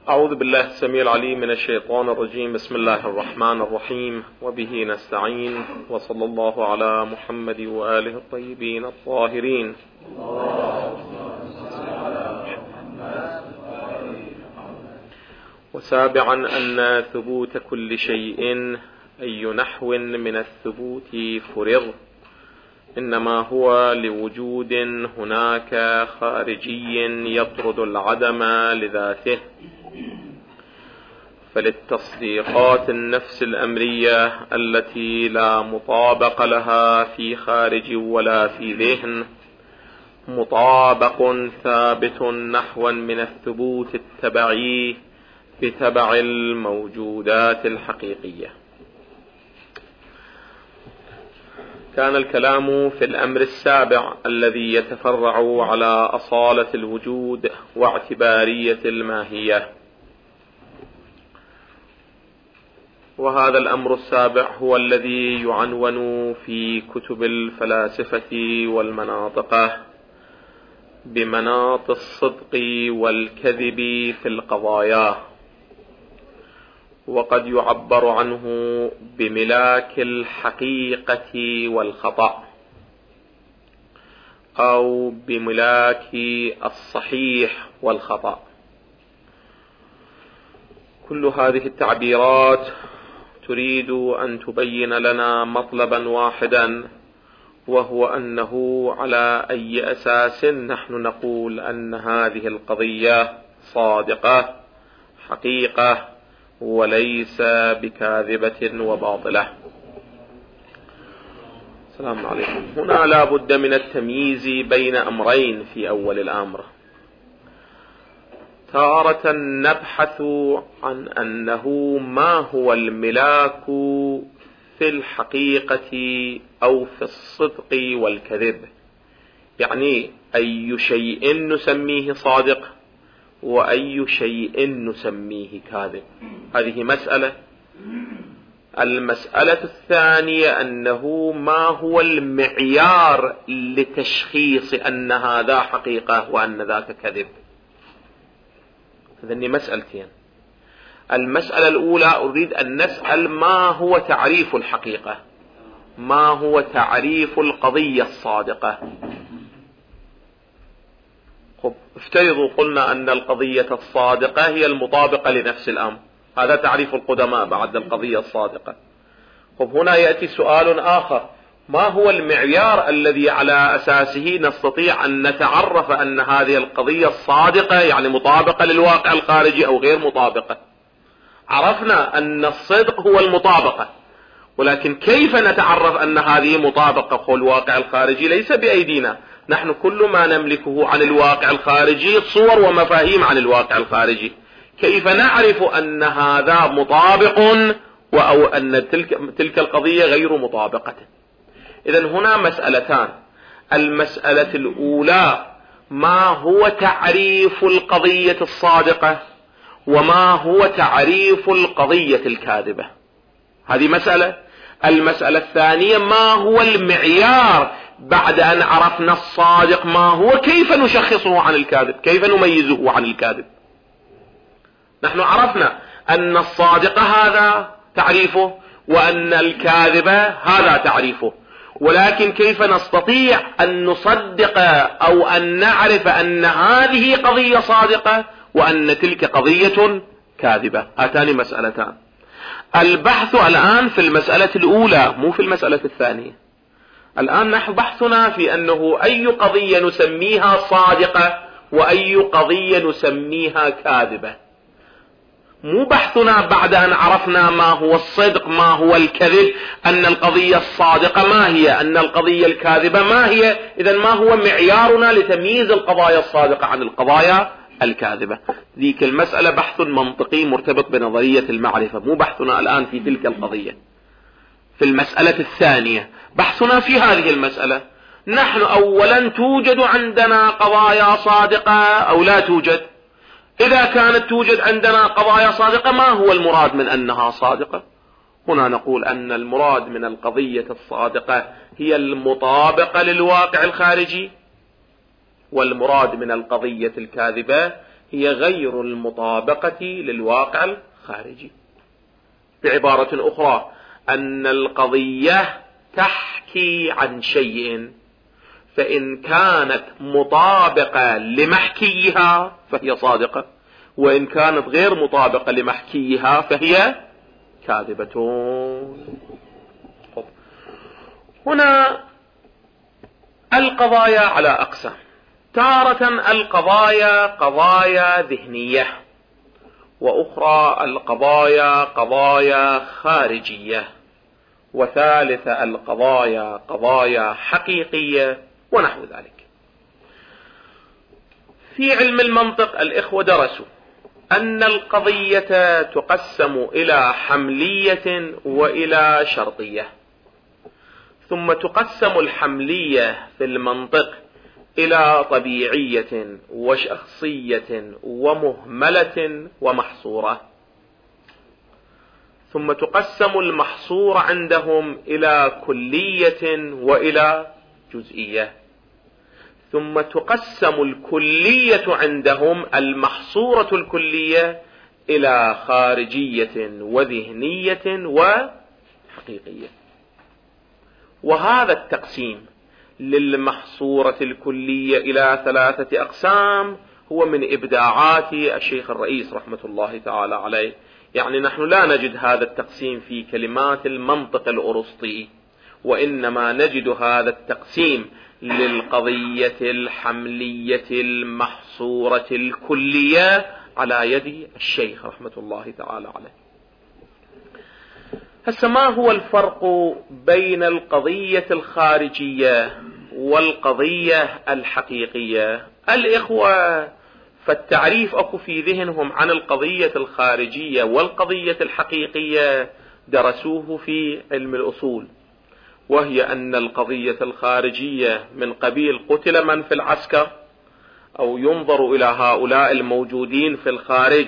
أعوذ بالله السميع العليم من الشيطان الرجيم. بسم الله الرحمن الرحيم، وبه نستعين، وصلى الله على محمد وآله الطيبين الطاهرين. وسابعا أن ثبوت كل شيء أي نحو من الثبوت فرض إنما هو لوجود هناك خارجي يطرد العدم لذاته. فللتصديقات النفس الأمرية التي لا مطابق لها في خارج ولا في ذهن مطابق ثابت نحوا من الثبوت التبعي بتبع الموجودات الحقيقية. كان الكلام في الأمر السابع الذي يتفرع على أصالة الوجود واعتبارية الماهية، وهذا الأمر السابع هو الذي يعنون في كتب الفلاسفة والمناطق بمناط الصدق والكذب في القضايا، وقد يعبر عنه بملاك الحقيقة والخطأ أو بملاك الصحيح والخطأ. كل هذه التعبيرات تريد أن تبين لنا مطلبا واحدا، وهو أنه على أي أساس نحن نقول أن هذه القضية صادقة حقيقة وليس بكاذبة وباطلة. السلام عليكم. هنا لا بد من التمييز بين أمرين في أول الأمر. تارة نبحث عن أنه ما هو الملاك في الحقيقة أو في الصدق والكذب، يعني أي شيء نسميه صادق وأي شيء نسميه كاذب. هذه مسألة. المسألة الثانية أنه ما هو المعيار لتشخيص أن هذا حقيقة وأن ذاك كذب. هذني مسألتين. المسألة الأولى أريد أن نسأل ما هو تعريف الحقيقة، ما هو تعريف القضية الصادقة. افترضوا قلنا أن القضية الصادقة هي المطابقة لنفس الأمر، هذا تعريف القدماء بعد القضية الصادقة. هنا يأتي سؤال آخر، ما هو المعيار الذي على أساسه نستطيع أن نتعرف أن هذه القضية الصادقة يعني مطابقة للواقع الخارجي أو غير مطابقة؟ عرفنا أن الصدق هو المطابقة، ولكن كيف نتعرف أن هذه مطابقة في الواقع الخارجي ليس بأيدينا. نحن كل ما نملكه عن الواقع الخارجي صور ومفاهيم عن الواقع الخارجي. كيف نعرف أن هذا مطابق أو أن تلك القضية غير مطابقة؟ إذن هنا مسألتان. المسألة الأولى ما هو تعريف القضية الصادقة وما هو تعريف القضية الكاذبة، هذه مسألة. المسألة الثانية ما هو المعيار بعد أن عرفنا الصادق ما هو، كيف نشخصه عن الكاذب، كيف نميزه عن الكاذب. نحن عرفنا أن الصادق هذا تعريفه وأن الكاذب هذا تعريفه، ولكن كيف نستطيع أن نصدق أو أن نعرف أن هذه قضية صادقة وأن تلك قضية كاذبة؟ هاتان مسألتان. البحث الآن في المسألة الأولى مو في المسألة الثانية. الآن نحن بحثنا في أنه أي قضية نسميها صادقة وأي قضية نسميها كاذبة. مو بحثنا بعد أن عرفنا ما هو الصدق ما هو الكذب أن القضية الصادقة ما هي، أن القضية الكاذبة ما هي. إذن ما هو معيارنا لتمييز القضايا الصادقة عن القضايا الكاذبة؟ ذيك المسألة بحث منطقي مرتبط بنظرية المعرفة. مو بحثنا الآن في تلك القضية. في المسألة الثانية بحثنا في هذه المسألة. نحن أولا توجد عندنا قضايا صادقة أو لا توجد؟ إذا كانت توجد عندنا قضايا صادقة ما هو المراد من أنها صادقة؟ هنا نقول أن المراد من القضية الصادقة هي المطابقة للواقع الخارجي، والمراد من القضية الكاذبة هي غير المطابقة للواقع الخارجي. بعبارة أخرى، أن القضية تحكي عن شيء، فإن كانت مطابقة لمحكيها فهي صادقة، وإن كانت غير مطابقة لمحكيها فهي كاذبة. هنا القضايا على أقسام: تارة القضايا قضايا ذهنية، وأخرى القضايا قضايا خارجية، وثالث القضايا قضايا حقيقية، ونحو ذلك. في علم المنطق الإخوة درسوا أن القضية تقسم إلى حملية وإلى شرطية، ثم تقسم الحملية في المنطق إلى طبيعية وشخصية ومهملة ومحصورة، ثم تقسم المحصور عندهم إلى كلية وإلى جزئية، ثم تقسم الكلية عندهم المحصورة الكلية إلى خارجية وذهنية وحقيقية. وهذا التقسيم للمحصورة الكلية إلى 3 أقسام هو من إبداعات الشيخ الرئيس رحمة الله تعالى عليه. يعني نحن لا نجد هذا التقسيم في كلمات المنطق الأرسطي، وإنما نجد هذا التقسيم للقضية الحملية المحصورة الكلية على يد الشيخ رحمة الله تعالى عليه. هسه ما هو الفرق بين القضية الخارجية والقضية الحقيقية؟ الإخوة فالتعريف أكو في ذهنهم عن القضية الخارجية والقضية الحقيقية درسوه في علم الأصول، وهي أن القضية الخارجية من قبيل قتل من في العسكر، أو ينظر إلى هؤلاء الموجودين في الخارج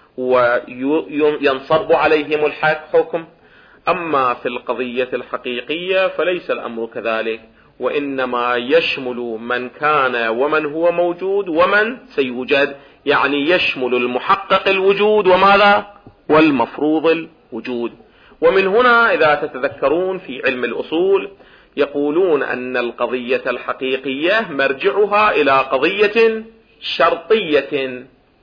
وينصب عليهم الحكم. أما في القضية الحقيقية فليس الأمر كذلك، وإنما يشمل من كان ومن هو موجود ومن سيوجد، يعني يشمل المحقق الوجود وماذا؟ والمفروض الوجود. ومن هنا إذا تتذكرون في علم الأصول يقولون أن القضية الحقيقية مرجعها إلى قضية شرطية،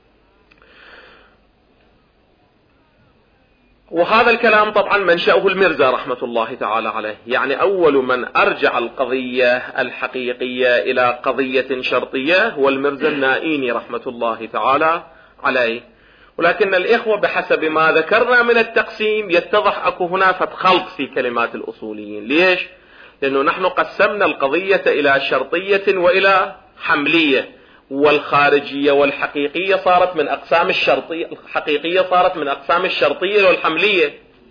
وهذا الكلام طبعا منشأه المرزا رحمة الله تعالى عليه. يعني أول من أرجع القضية الحقيقية إلى قضية شرطية هو المرزا النائيني رحمة الله تعالى عليه. ولكن الإخوة بحسب ما ذكرنا من التقسيم يتضح أكو هنا خلط في كلمات الأصوليين. ليش؟ لأنه نحن قسمنا القضية إلى شرطية وإلى حملية، والخارجية والحقيقية صارت من أقسام الشرطية، الحقيقية صارت من أقسام الشرطية والحملية.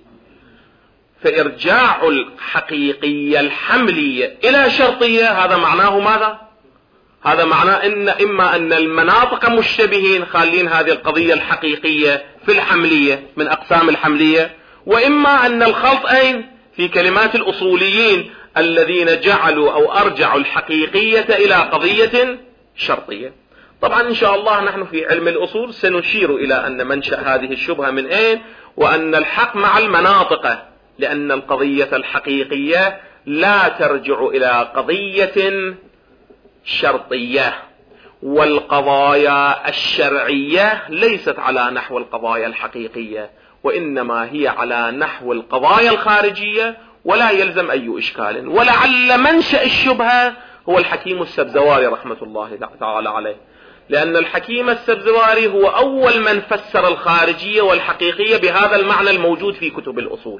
فإرجاع الحقيقية الحملية إلى شرطية هذا معناه ماذا؟ هذا معناه إن إما أن المناطق مشتبهين خالين هذه القضية الحقيقية في الحملية من أقسام الحملية، وإما أن الخلط أين؟ في كلمات الأصوليين الذين جعلوا أو أرجعوا الحقيقية إلى قضية شرطية. طبعا إن شاء الله نحن في علم الأصول سنشير إلى أن منشأ هذه الشبهة من أين، وأن الحق مع المناطق، لأن القضية الحقيقية لا ترجع إلى قضية شرطية، والقضايا الشرعية ليست على نحو القضايا الحقيقية، وإنما هي على نحو القضايا الخارجية، ولا يلزم أي إشكال. ولعل منشأ الشبهة هو الحكيم السبزواري رحمة الله تعالى عليه، لأن الحكيم السبزواري هو أول من فسر الخارجية والحقيقية بهذا المعنى الموجود في كتب الأصول،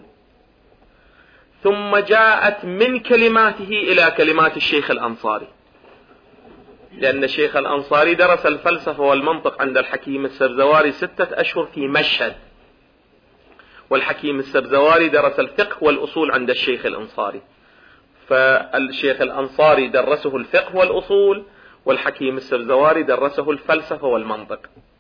ثم جاءت من كلماته إلى كلمات الشيخ الأنصاري، لأن الشيخ الأنصاري درس الفلسفة والمنطق عند الحكيم السبزواري 6 أشهر في مشهد، والحكيم السبزواري درس الفقه والأصول عند الشيخ الأنصاري. فالشيخ الأنصاري درسه الفقه والأصول، والحكيم السبزواري درسه الفلسفة والمنطق.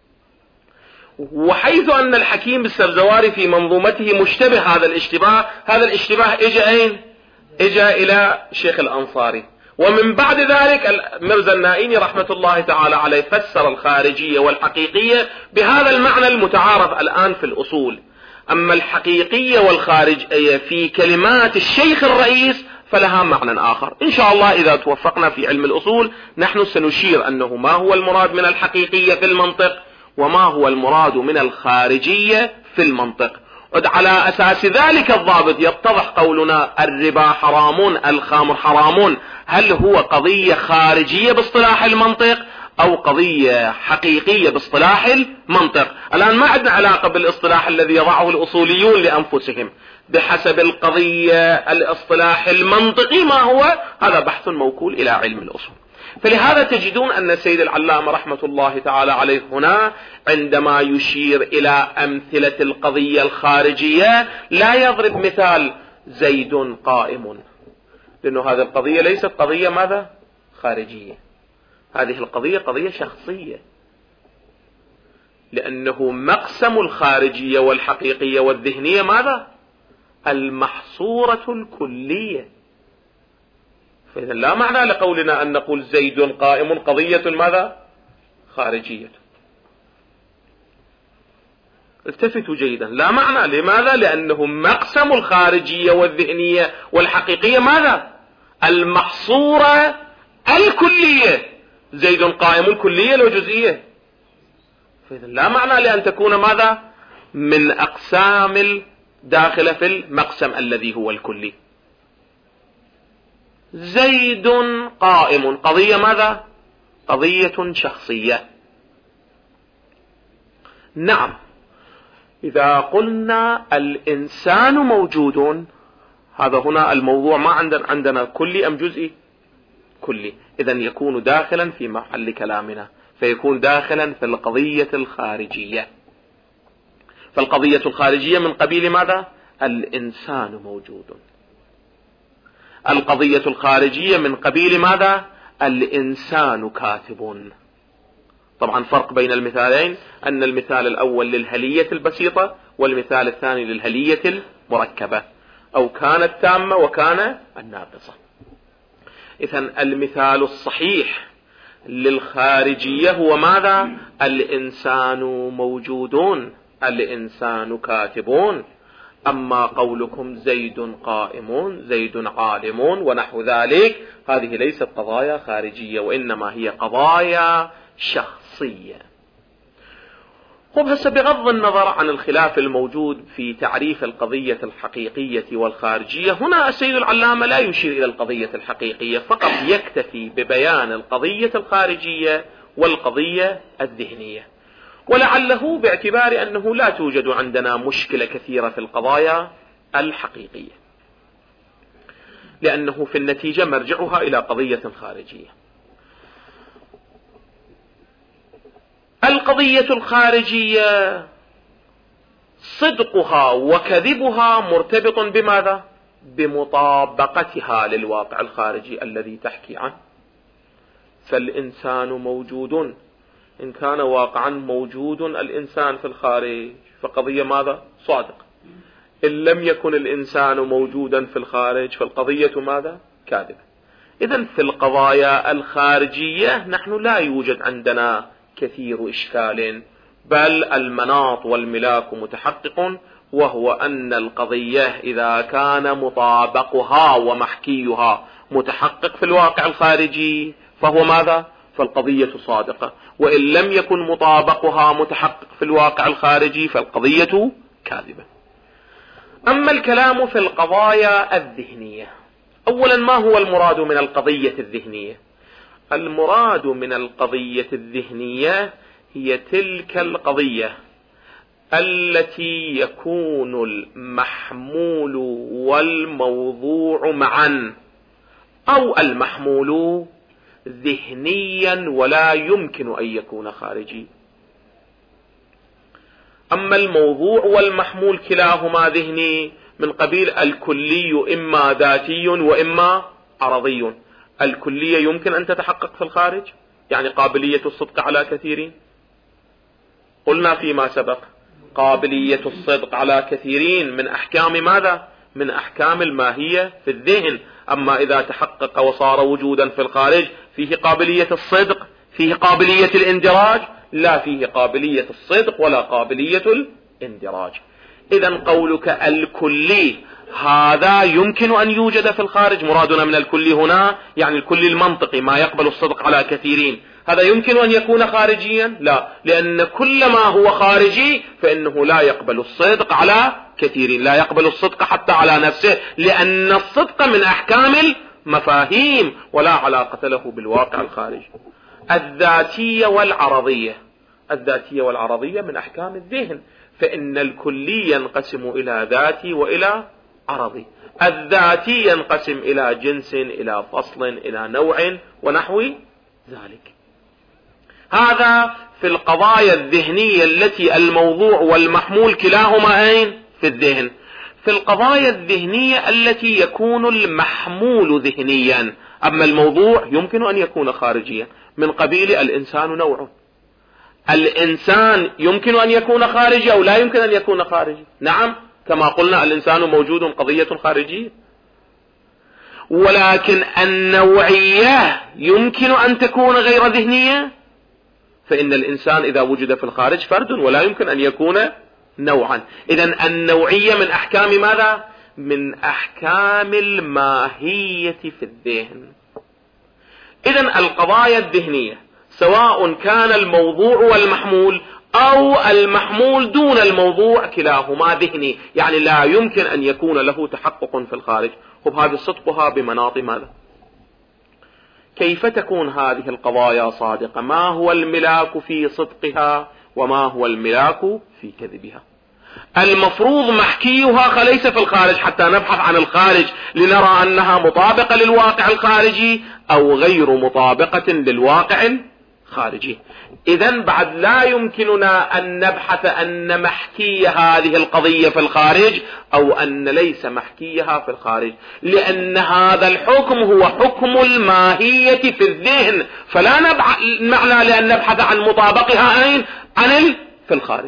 وحيث أن الحكيم السبزواري في منظومته مشتبه هذا الاشتباه إجا أين؟ إجا إلى الشيخ الأنصاري، ومن بعد ذلك مرزا النائيني رحمة الله تعالى عليه فسر الخارجية والحقيقية بهذا المعنى المتعارف الآن في الأصول. أما الحقيقية والخارجية في كلمات الشيخ الرئيس فلها معنى آخر. إن شاء الله إذا توفقنا في علم الأصول نحن سنشير أنه ما هو المراد من الحقيقية في المنطق وما هو المراد من الخارجية في المنطق. على أساس ذلك الضابط يتضح قولنا الربا حرام، الخمر حرام، هل هو قضية خارجية باصطلاح المنطق أو قضية حقيقية باصطلاح المنطق؟ الآن ما عندنا علاقة بالاصطلاح الذي يضعه الأصوليون لأنفسهم، بحسب القضية الاصطلاح المنطقي ما هو، هذا بحث موكول إلى علم الأصول. فلهذا تجدون أن السيد العلامة رحمة الله تعالى عليه هنا عندما يشير إلى أمثلة القضية الخارجية لا يضرب مثال زيد قائم، لأنه هذه القضية ليست قضية ماذا؟ خارجية، هذه القضية قضية شخصية، لأنه مقسم الخارجية والحقيقية والذهنية ماذا؟ المحصورة الكلية. فإذا لا معنى لقولنا أن نقول زيد قائم قضية ماذا؟ خارجية. التفتوا جيدا، لا معنى. لماذا؟ لأنه مقسم الخارجية والذهنية والحقيقية ماذا؟ المحصورة الكلية. زيد قائم كلية لو جزئية؟ فإذا لا معنى لأن تكون ماذا؟ من أقسام داخلة في المقسم الذي هو الكلي. زيد قائم قضية ماذا؟ قضية شخصية. نعم، إذا قلنا الإنسان موجود، هذا هنا الموضوع ما عندنا كلي أم جزئي؟ كلي، إذن يكون داخلا في محل كلامنا، فيكون داخلا في القضية الخارجية. فالقضية الخارجية من قبيل ماذا؟ الإنسان موجود. القضية الخارجية من قبيل ماذا؟ الإنسان كاتب. طبعا فرق بين المثالين أن المثال الأول للهلية البسيطة والمثال الثاني للهلية المركبة، أو كانت تامة وكان الناقصة. إذن المثال الصحيح للخارجية هو ماذا؟ الإنسان موجودون، الإنسان كاتبون. أما قولكم زيد قائم، زيد عالم ونحو ذلك، هذه ليست قضايا خارجية وإنما هي قضايا شخصية. خب هسه بغض النظر عن الخلاف الموجود في تعريف القضية الحقيقية والخارجية، هنا السيد العلامة لا يشير إلى القضية الحقيقية، فقط يكتفي ببيان القضية الخارجية والقضية الذهنية، ولعله باعتبار أنه لا توجد عندنا مشكلة كثيرة في القضايا الحقيقية، لأنه في النتيجة مرجعها إلى قضية خارجية. القضية الخارجية صدقها وكذبها مرتبط بماذا؟ بمطابقتها للواقع الخارجي الذي تحكي عنه. فالإنسان موجود، إن كان واقعا موجود الإنسان في الخارج فقضية ماذا؟ صادق. إن لم يكن الإنسان موجودا في الخارج فالقضية ماذا؟ كاذبة. إذن في القضايا الخارجية نحن لا يوجد عندنا كثير إشكال، بل المناط والملاك متحقق، وهو أن القضية إذا كان مطابقها ومحكيها متحقق في الواقع الخارجي فهو ماذا؟ فالقضية صادقة، وإن لم يكن مطابقها متحقق في الواقع الخارجي فالقضية كاذبة. أما الكلام في القضايا الذهنية، أولا ما هو المراد من القضية الذهنية؟ المراد من القضية الذهنية هي تلك القضية التي يكون المحمول والموضوع معا، أو المحمول ذهنيا ولا يمكن أن يكون خارجي. أما الموضوع والمحمول كلاهما ذهني من قبيل الكلي إما ذاتي وإما عرضي. الكلية يمكن أن تتحقق في الخارج، يعني قابلية الصدق على كثيرين. قلنا فيما سبق قابلية الصدق على كثيرين من أحكام ماذا؟ من أحكام الماهية في الذهن. أما إذا تحقق وصار وجودا في الخارج فيه قابلية الصدق، فيه قابلية الاندراج، لا فيه قابلية الصدق ولا قابلية الاندراج. إذن قولك الكلي هذا يمكن أن يوجد في الخارج، مرادنا من الكلي هنا يعني الكلي المنطقي ما يقبل الصدق على كثيرين، هذا يمكن أن يكون خارجيا؟ لا، لأن كل ما هو خارجي فإنه لا يقبل الصدق على كثيرين، لا يقبل الصدق حتى على نفسه، لأن الصدق من أحكام المفاهيم ولا علاقة له بالواقع الخارجي. الذاتية والعرضية، الذاتية والعرضية من أحكام الذهن، فإن الكلي ينقسم إلى ذاتي وإلى عرضي. الذاتي ينقسم إلى جنس، إلى فصل، إلى نوع ونحو ذلك. هذا في القضايا الذهنية التي الموضوع والمحمول كلاهما أين؟ في الذهن. في القضايا الذهنية التي يكون المحمول ذهنيا، أما الموضوع يمكن أن يكون خارجيا، من قبيل الإنسان نوع. الإنسان يمكن أن يكون خارجي أو لا يمكن أن يكون خارجي، نعم كما قلنا الإنسان موجود قضية خارجية، ولكن النوعية يمكن أن تكون غير ذهنية، فإن الإنسان إذا وجد في الخارج فرد ولا يمكن أن يكون نوعا. إذن النوعية من أحكام ماذا؟ من أحكام الماهية في الذهن. إذن القضايا الذهنية سواء كان الموضوع والمحمول أو المحمول دون الموضوع كلاهما ذهني، يعني لا يمكن أن يكون له تحقق في الخارج. هذه صدقها بمناط ماذا؟ كيف تكون هذه القضايا صادقة؟ ما هو الملاك في صدقها وما هو الملاك في كذبها؟ المفروض محكيها ليس في الخارج حتى نبحث عن الخارج لنرى أنها مطابقة للواقع الخارجي أو غير مطابقة للواقع الخارجي. إذن بعد لا يمكننا أن نبحث أن محكي هذه القضية في الخارج أو أن ليس محكيها في الخارج، لأن هذا الحكم هو حكم الماهية في الذهن، فلا معنى لأن نبحث عن مطابقها أين؟ في الخارج.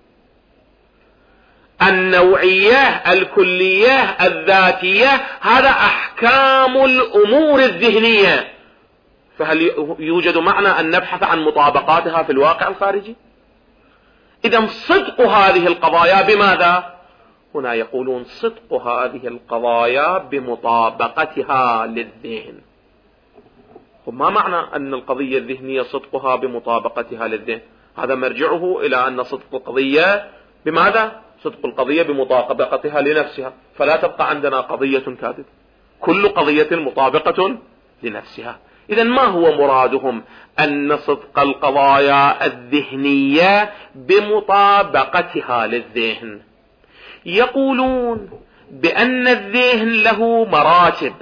النوعية، الكلية، الذاتية، هذا أحكام الأمور الذهنية، فهل يوجد معنى أن نبحث عن مطابقاتها في الواقع الخارجي؟ إذن صدق هذه القضايا بماذا؟ هنا يقولون صدق هذه القضايا بمطابقتها للذهن. ما معنى أن القضية الذهنية صدقها بمطابقتها للذهن؟ هذا مرجعه إلى أن صدق القضية بماذا؟ صدق القضية بمطابقتها لنفسها، فلا تبقى عندنا قضية كاذبة، كل قضية مطابقة لنفسها. إذن ما هو مرادهم؟ أن صدق القضايا الذهنية بمطابقتها للذهن. يقولون بأن الذهن له مراتب،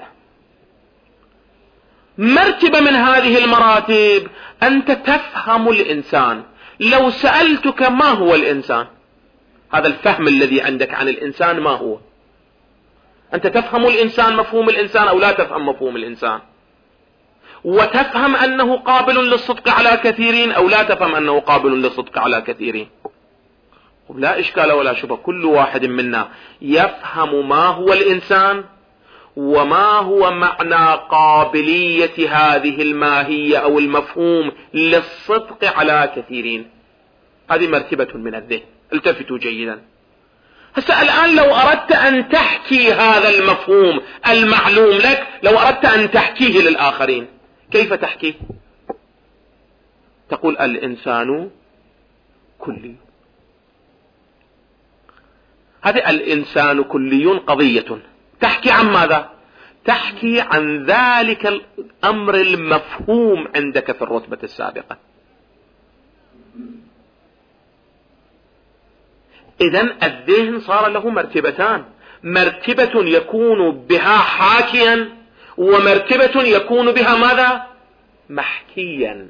مرتبة من هذه المراتب أنت تفهم الإنسان. لو سألتك ما هو الإنسان، هذا الفهم الذي عندك عن الإنسان ما هو؟ أنت تفهم الإنسان، مفهوم الإنسان، أو لا تفهم مفهوم الإنسان؟ وتفهم أنه قابل للصدق على كثيرين أو لا تفهم أنه قابل للصدق على كثيرين؟ لا إشكال ولا شبه، كل واحد منا يفهم ما هو الإنسان وما هو معنى قابلية هذه الماهية أو المفهوم للصدق على كثيرين. هذه مرتبة من الذهن، التفتوا جيدا. هسه الآن لو أردت أن تحكي هذا المفهوم المعلوم لك، لو أردت أن تحكيه للآخرين، كيف تحكيه؟ تقول الإنسان كلي. هذا الإنسان كلي قضية تحكي عن ماذا؟ تحكي عن ذلك الأمر المفهوم عندك في الرتبة السابقة. إذن الذهن صار له مرتبتان، مرتبة يكون بها حاكيا، ومرتبة يكون بها ماذا؟ محكيا.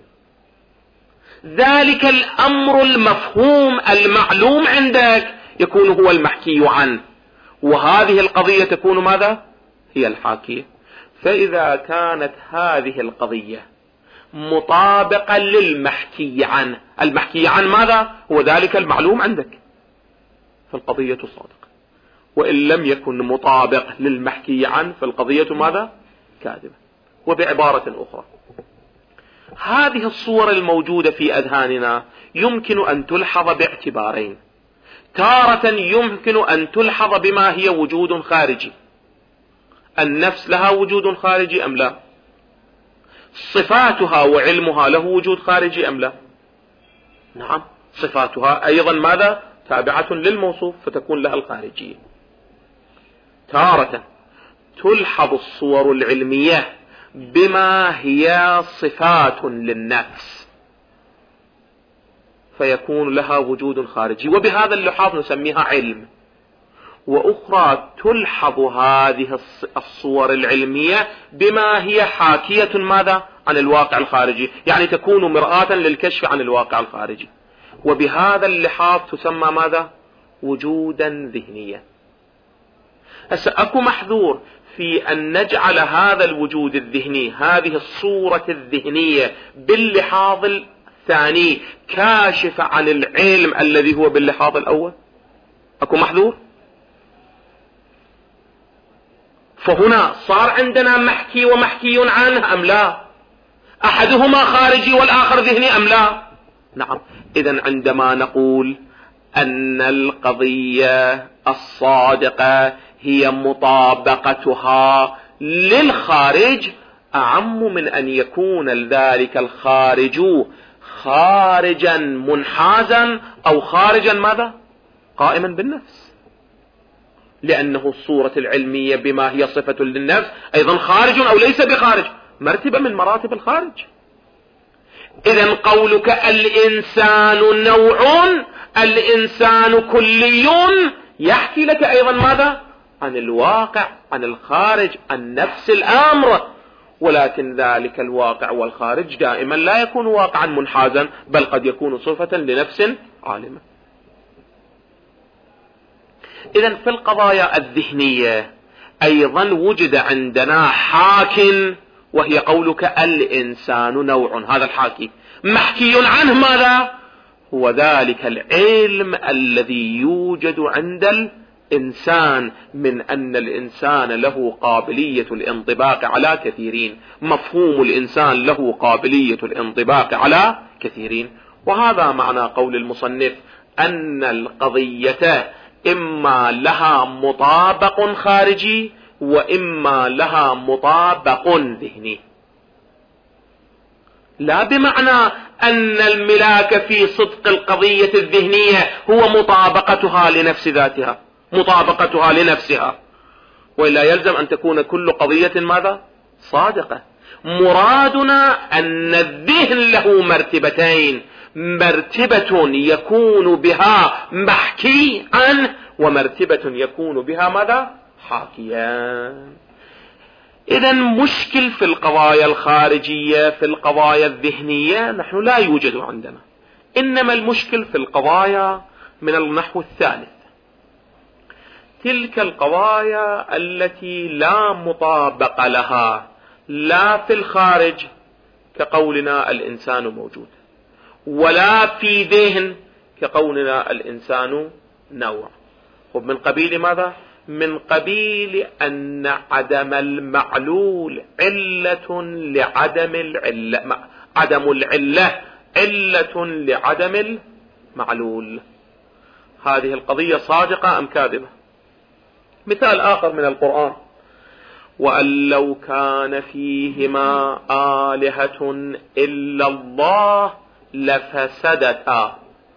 ذلك الأمر المفهوم المعلوم عندك يكون هو المحكي عنه، وهذه القضية تكون ماذا؟ هي الحاكية. فإذا كانت هذه القضية مطابقة للمحكي عنه، المحكي عن ماذا؟ هو ذلك المعلوم عندك، فالقضية صادقة. وإن لم يكن مطابق للمحكي عنه فالقضية ماذا؟ كاذبة. وبعبارة أخرى، هذه الصور الموجودة في أذهاننا يمكن أن تلحظ باعتبارين. تارة يمكن أن تلحظ بما هي وجود خارجي، النفس لها وجود خارجي أم لا؟ صفاتها وعلمها له وجود خارجي أم لا؟ نعم، صفاتها أيضا ماذا؟ تابعة للموصوف فتكون لها الخارجية. تارة تلحظ الصور العلمية بما هي صفات للنفس فيكون لها وجود خارجي، وبهذا اللحاظ نسميها علم. وأخرى تلحظ هذه الصور العلمية بما هي حاكية ماذا؟ عن الواقع الخارجي، يعني تكون مرآة للكشف عن الواقع الخارجي، وبهذا اللحاظ تسمى ماذا؟ وجودا ذهنيا. أكو محذور في أن نجعل هذا الوجود الذهني، هذه الصورة الذهنية باللحاظ الثاني كاشف عن العلم الذي هو باللحاظ الأول؟ أكو محذور؟ فهنا صار عندنا محكي ومحكي عنه أم لا؟ أحدهما خارجي والآخر ذهني أم لا؟ نعم. إذن عندما نقول أن القضية الصادقة هي مطابقتها للخارج أعم من أن يكون ذلك الخارج خارجا منحازا أو خارجا ماذا؟ قائما بالنفس، لأنه الصورة العلمية بما هي صفة للنفس أيضا خارج أو ليس بخارج، مرتبة من مراتب الخارج. إذن قولك الإنسان نوع، الإنسان كلي، يحكي لك أيضا ماذا؟ عن الواقع، عن الخارج، عن نفس الأمر، ولكن ذلك الواقع والخارج دائما لا يكون واقعا منحازا، بل قد يكون صفة لنفس عالمة. إذن في القضايا الذهنية أيضا وجد عندنا حاك، وهي قولك الإنسان نوع. هذا الحاكي محكي عنه ماذا؟ هو ذلك العلم الذي يوجد عند الإنسان من أن الإنسان له قابلية الانطباق على كثيرين، مفهوم الإنسان له قابلية الانطباق على كثيرين. وهذا معنى قول المصنف أن القضية إما لها مطابق خارجي وإما لها مطابق ذهني، لا بمعنى أن الملاك في صدق القضية الذهنية هو مطابقتها لنفس ذاتها، مطابقتها لنفسها، وإلا يلزم أن تكون كل قضية ماذا؟ صادقة. مرادنا أن الذهن له مرتبتين، مرتبة يكون بها محكي عنه، ومرتبة يكون بها ماذا؟ حاكيا. إذن مشكل في القضايا الخارجية، في القضايا الذهنية نحن لا يوجد عندنا، إنما المشكل في القضايا من النحو الثالث، تلك القضايا التي لا مطابق لها لا في الخارج كقولنا الإنسان موجود، ولا في ذهن كقولنا الإنسان نوع. ومن قبيل ماذا؟ من قبيل أن عدم المعلول علة لعدم العلة، عدم العلة علة لعدم المعلول. هذه القضية صادقة أم كاذبة؟ مثال آخر من القرآن: وأن لو كان فيهما آلهة إلا الله لفسدتا.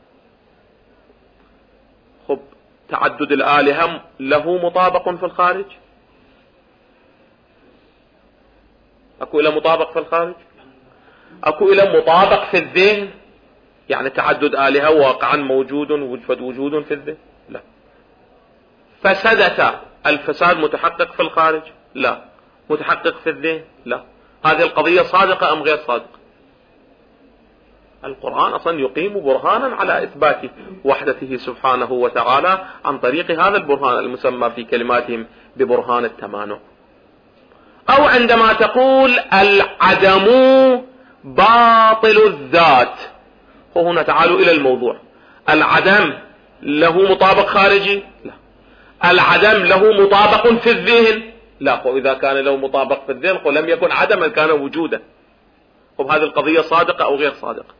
خب، تعدد الآلهة له مطابق في الخارج؟ أكو إلى مطابق في الخارج؟ أكو إلى مطابق في الذهن؟ يعني تعدد آلهة واقعا موجود وجود في الذهن؟ لا. فسدتا، الفساد متحقق في الخارج؟ لا. متحقق في الذهن؟ لا. هذه القضية صادقة أم غير صادقة؟ القرآن أصلا يقيم برهانا على إثبات وحدته سبحانه وتعالى عن طريق هذا البرهان المسمى في كلماتهم ببرهان التمانع. أو عندما تقول العدم باطل الذات، وهنا تعالوا إلى الموضوع، العدم له مطابق خارجي؟ لا. العدم له مطابق في الذهن؟ لا. إذا كان له مطابق في الذهن لم يكن عدما، كان وجودا. هذه القضية صادقة أو غير صادقة؟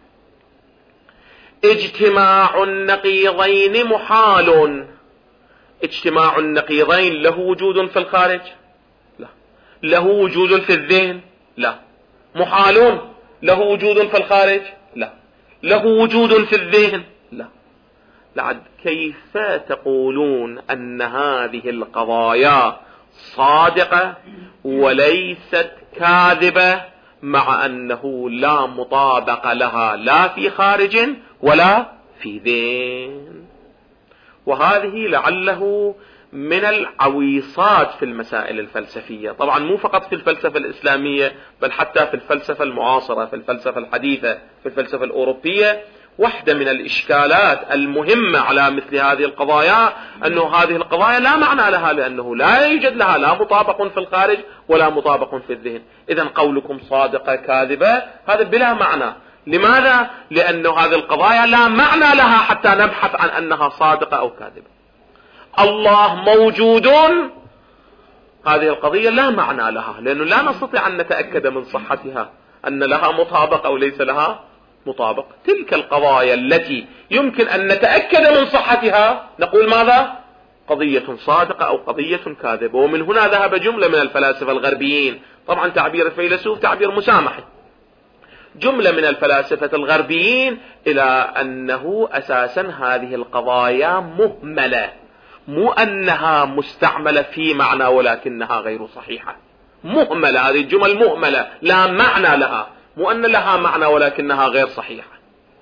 اجتماع النقيضين محال. اجتماع النقيضين له وجود في الخارج؟ لا. له وجود في الذهن؟ لا. محال له وجود في الخارج؟ لا. له وجود في الذهن؟ لا. لعد كيف تقولون أن هذه القضايا صادقة وليست كاذبة مع أنه لا مطابق لها لا في خارج ولا في ذهن؟ وهذه لعله من العويصات في المسائل الفلسفية، طبعا مو فقط في الفلسفة الإسلامية بل حتى في الفلسفة المعاصرة، في الفلسفة الحديثة، في الفلسفة الأوروبية. واحدة من الإشكالات المهمة على مثل هذه القضايا أنه هذه القضايا لا معنى لها، لأنه لا يوجد لها لا مطابق في الخارج ولا مطابق في الذهن. إذن قولكم صادقة كاذبة هذا بلا معنى. لماذا؟ لأن هذه القضايا لا معنى لها حتى نبحث عن أنها صادقة أو كاذبة. الله موجود، هذه القضية لا معنى لها، لأنه لا نستطيع أن نتأكد من صحتها، أن لها مطابق أو ليس لها مطابق. تلك القضايا التي يمكن أن نتأكد من صحتها نقول ماذا؟ قضية صادقة أو قضية كاذبة. ومن هنا ذهب جملة من الفلاسفة الغربيين، طبعا تعبير الفيلسوف تعبير مسامحي، جملة من الفلاسفة الغربيين إلى أنه أساسا هذه القضايا مهملة، مو أنها مستعملة في معنى ولكنها غير صحيحة. مهملة، هذه الجمل مهملة لا معنى لها، مو أن لها معنى ولكنها غير صحيحة.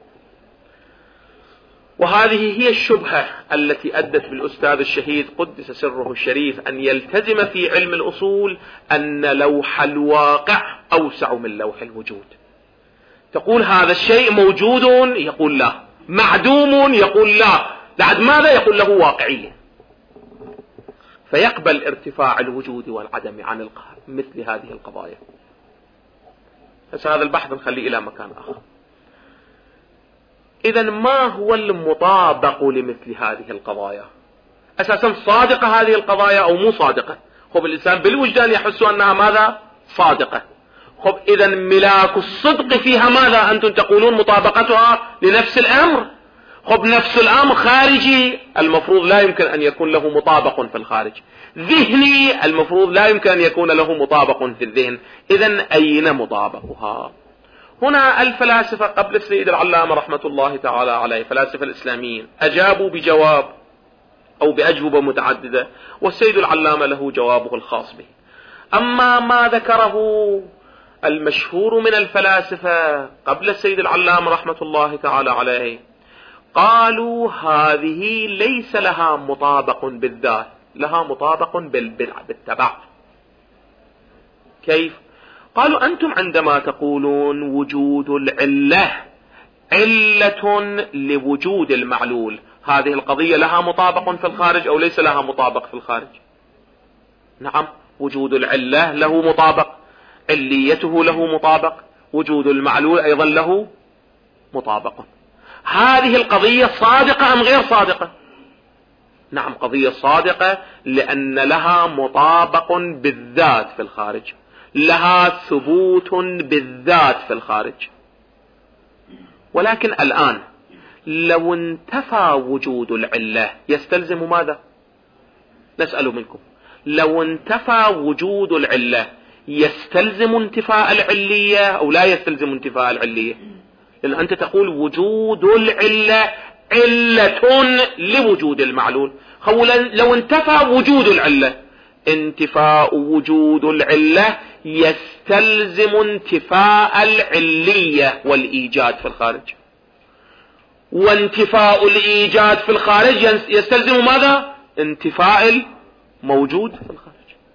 وهذه هي الشبهة التي أدت بالأستاذ الشهيد قدس سره الشريف أن يلتزم في علم الأصول أن لوح الواقع أوسع من لوح الوجود. تقول هذا الشيء موجود، يقول لا. معدوم، يقول لا. بعد ماذا؟ يقول له واقعية. فيقبل ارتفاع الوجود والعدم عن مثل هذه القضايا. بس هذا البحث نخليه إلى مكان آخر. إذن ما هو المطابق لمثل هذه القضايا؟ أساسا صادقة هذه القضايا أو مو صادقة؟ الإنسان بالوجدان يحس أنها ماذا؟ صادقة. إذن ملاك الصدق فيها ماذا؟ أنتم تقولون مطابقتها لنفس الأمر. نفس الأمر خارجي، المفروض لا يمكن أن يكون له مطابق في الخارج. ذهني، المفروض لا يمكن أن يكون له مطابق في الذهن. إذن أين مطابقها؟ هنا الفلاسفة قبل السيد العلامة رحمة الله تعالى عليه، فلاسفة الإسلاميين، أجابوا بجواب أو بأجوبة متعددة، والسيد العلامة له جوابه الخاص به. أما ما ذكره المشهور من الفلاسفة قبل السيد العلامة رحمة الله تعالى عليه، قالوا هذه ليس لها مطابق بالذات، لها مطابق بالتبع. كيف؟ قالوا أنتم عندما تقولون وجود العلة علة لوجود المعلول، هذه القضية لها مطابق في الخارج أو ليس لها مطابق في الخارج؟ نعم، وجود العلة له مطابق، عليته له مطابق، وجود المعلول أيضا له مطابق. هذه القضية صادقة أم غير صادقة؟ نعم، قضية صادقة، لأن لها مطابق بالذات في الخارج، لها ثبوت بالذات في الخارج. ولكن الآن لو انتفى وجود العلة يستلزم ماذا؟ نسأل منكم، لو انتفى وجود العلة يستلزم انتفاء العلية أو لا يستلزم انتفاء العلية؟ لأن أنت تقول وجود العلة علة لوجود المعلول. لو انتفى وجود العلة، انتفاء وجود العلة يستلزم انتفاء العلية والإيجاد في الخارج، وانتفاء الإيجاد في الخارج يستلزم ماذا؟ انتفاء الموجود في الخارج،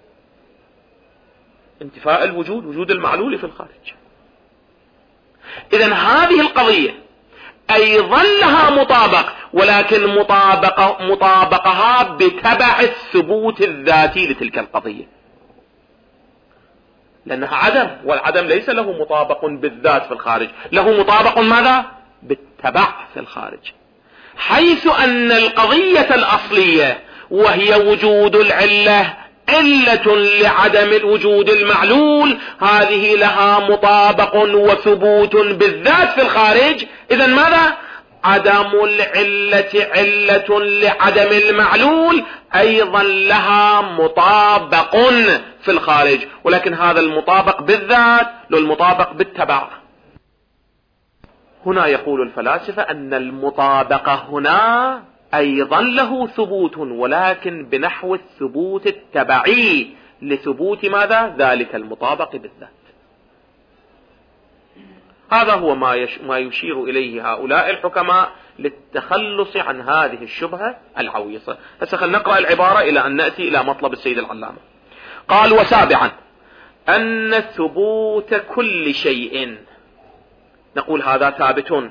انتفاء الوجود، وجود المعلول في الخارج. إذن هذه القضية أيضا لها مطابق، ولكن مطابقها بتبع الثبوت الذاتي لتلك القضية، لأنها عدم، والعدم ليس له مطابق بالذات في الخارج، له مطابق ماذا؟ بالتبع في الخارج. حيث أن القضية الأصلية وهي وجود العلة علة لعدم الوجود المعلول، هذه لها مطابق وثبوت بالذات في الخارج. إذن ماذا؟ عدم العلة علة لعدم المعلول أيضا لها مطابق في الخارج، ولكن هذا المطابق بالذات للمطابق بالتبع. هنا يقول الفلاسفة أن المطابق هنا أيضا له ثبوت، ولكن بنحو الثبوت التبعي لثبوت ماذا؟ ذلك المطابق بالذات. هذا هو ما يشير إليه هؤلاء الحكماء للتخلص عن هذه الشبهة العويصة. هسه خلينا نقرأ العبارة إلى أن نأتي إلى مطلب السيد العلامة. قال: وسابعا أن ثبوت كل شيء، نقول هذا ثابت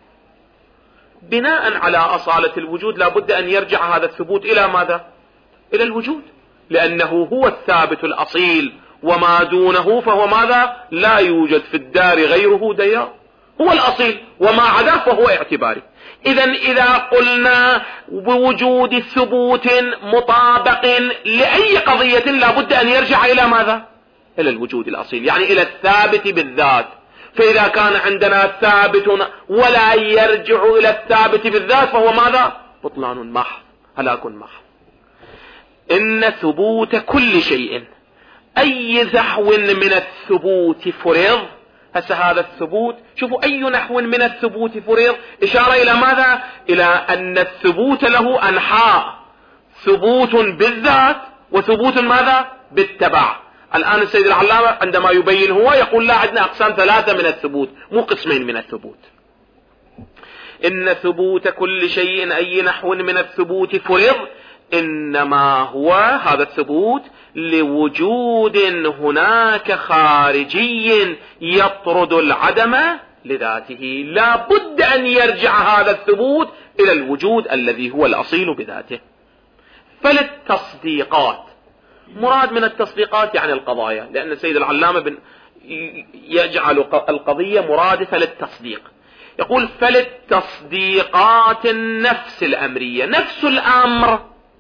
بناء على أصالة الوجود، لا بد أن يرجع هذا الثبوت إلى ماذا؟ إلى الوجود، لأنه هو الثابت الأصيل، وما دونه فهو ماذا؟ لا يوجد في الدار غيره ديار، هو الأصيل، وما عداه فهو اعتباري. إذن إذا قلنا بوجود ثبوت مطابق لأي قضية لا بد أن يرجع إلى ماذا؟ إلى الوجود الأصيل، يعني إلى الثابت بالذات. فإذا كان عندنا ثابت ولا يرجع إلى الثابت بالذات فهو ماذا؟ بطلان محض، هلاك محض. إن ثبوت كل شيء، أي نحو من الثبوت فرض. هسه هذا الثبوت، شوفوا أي نحو من الثبوت فرض، إشارة إلى ماذا؟ إلى أن الثبوت له أنحاء، ثبوت بالذات وثبوت ماذا؟ بالتبع. الآن السيد العلامة عندما يبين هو يقول لا، عندنا أقسام ثلاثة من الثبوت، مو قسمين من الثبوت. إن ثبوت كل شيء أي نحو من الثبوت فرض، إنما هو هذا الثبوت لوجود هناك خارجي يطرد العدم لذاته، لا بد أن يرجع هذا الثبوت إلى الوجود الذي هو الأصيل بذاته. فللتصديقات، مراد من التصديقات يعني القضايا، لأن السيد العلامة يجعل القضية مرادفة للتصديق. يقول: فللتصديقات النفس الأمرية. نفس الأمر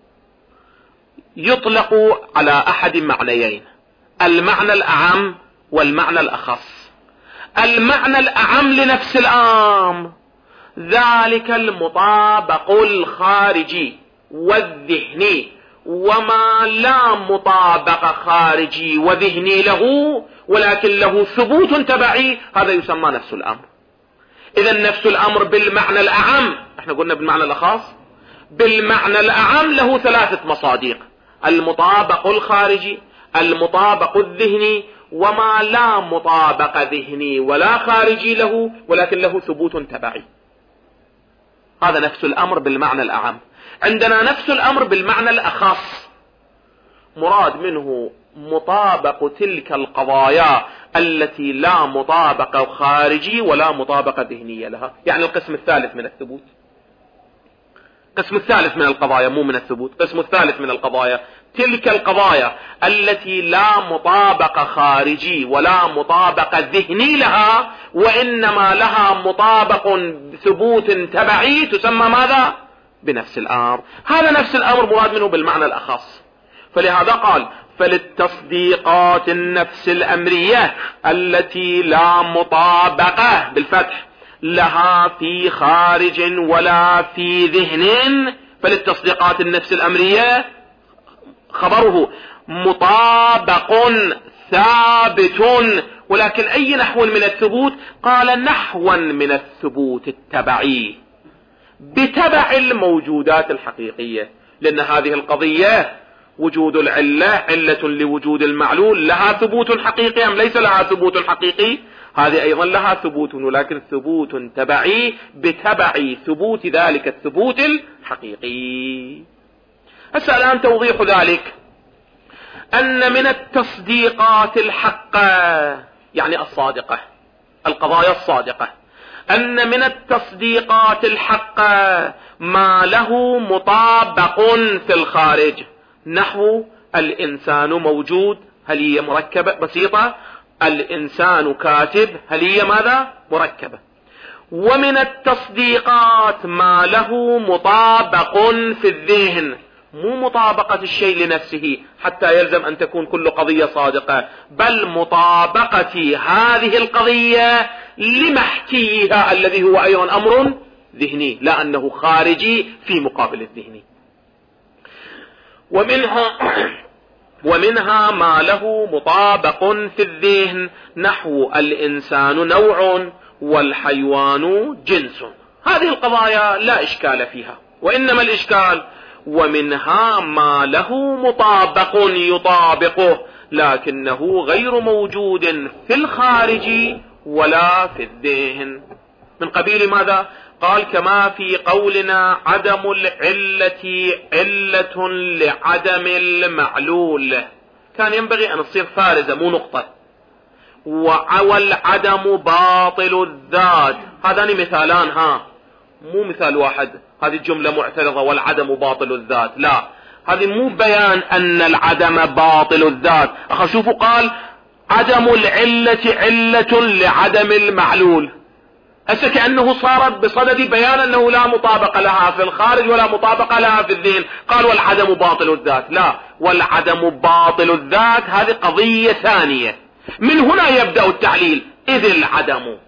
يطلق على أحد معنيين، المعنى الأعم والمعنى الأخص. المعنى الأعم لنفس الأمر ذلك المطابق الخارجي والذهني، وما لا مطابق خارجي وذهني له ولكن له ثبوت تبعي، هذا يسمى نفس الأمر. إذا نفس الأمر بالمعنى الأعم، احنا قلنا بالمعنى الأخص، بالمعنى الأعم له ثلاثة مصادق: المطابق الخارجي، المطابق الذهني، وما لا مطابق ذهني ولا خارجي له ولكن له ثبوت تبعي. هذا نفس الأمر بالمعنى الأعم. عندنا نفس الأمر بالمعنى الأخص، مراد منه مطابق تلك القضايا التي لا مطابق خارجي ولا مطابق ذهنية لها، يعني القسم الثالث من الثبوت. القسم الثالث من القضايا، مو من الثبوت، القسم الثالث من القضايا تلك القضايا التي لا مطابق خارجي ولا مطابق ذهني لها، وإنما لها مطابق ثبوت تبعي، تسمى ماذا؟ بنفس الأمر. هذا نفس الأمر مراد منه بالمعنى الأخص. فلهذا قال: فللتصديقات النفس الأمرية التي لا مطابقة بالفتح لها في خارج ولا في ذهن. فللتصديقات النفس الأمرية خبره مطابق ثابت، ولكن أي نحو من الثبوت؟ قال: نحوا من الثبوت التبعي بتبع الموجودات الحقيقية، لأن هذه القضية وجود العلة علة لوجود المعلول، لها ثبوت حقيقي أم ليس لها ثبوت حقيقي؟ هذه أيضا لها ثبوت، ولكن ثبوت تبعي بتبع ثبوت ذلك الثبوت الحقيقي. هسه الآن توضيح ذلك أن من التصديقات الحقة يعني الصادقة، القضايا الصادقة، أن من التصديقات الحقة ما له مطابق في الخارج، نحو الإنسان موجود، هل هي مركبة بسيطة؟ الإنسان كاتب، هل هي ماذا؟ مركبة. ومن التصديقات ما له مطابق في الذهن، مو مطابقة الشيء لنفسه حتى يلزم أن تكون كل قضية صادقة، بل مطابقة هذه القضية لمحكيها الذي هو أيضا أمر ذهني، لا أنه خارجي في مقابل الذهني. ومنها ما له مطابق في الذهن، نحو الإنسان نوع والحيوان جنس. هذه القضايا لا إشكال فيها، وإنما الإشكال ومنها ما له مطابق يطابقه لكنه غير موجود في الخارج ولا في الذهن. من قبيل ماذا؟ قال كما في قولنا عدم العلة علة لعدم المعلول، كان ينبغي أن تصير فارزة مو نقطة. والعدم باطل الذات، هذان مثالان، مو مثال واحد. هذه الجملة معترضة والعدم باطل الذات، لا، هذه مو بيان أن العدم باطل الذات. شوفوا قال عدم العلة علة لعدم المعلول، هسه كأنه صارت بصدد بيان أنه لا مطابقة لها في الخارج ولا مطابقة لها في الذهن. قال والعدم باطل الذات، لا، والعدم باطل الذات هذه قضية ثانية. من هنا يبدأ التعليل، إذ العدم.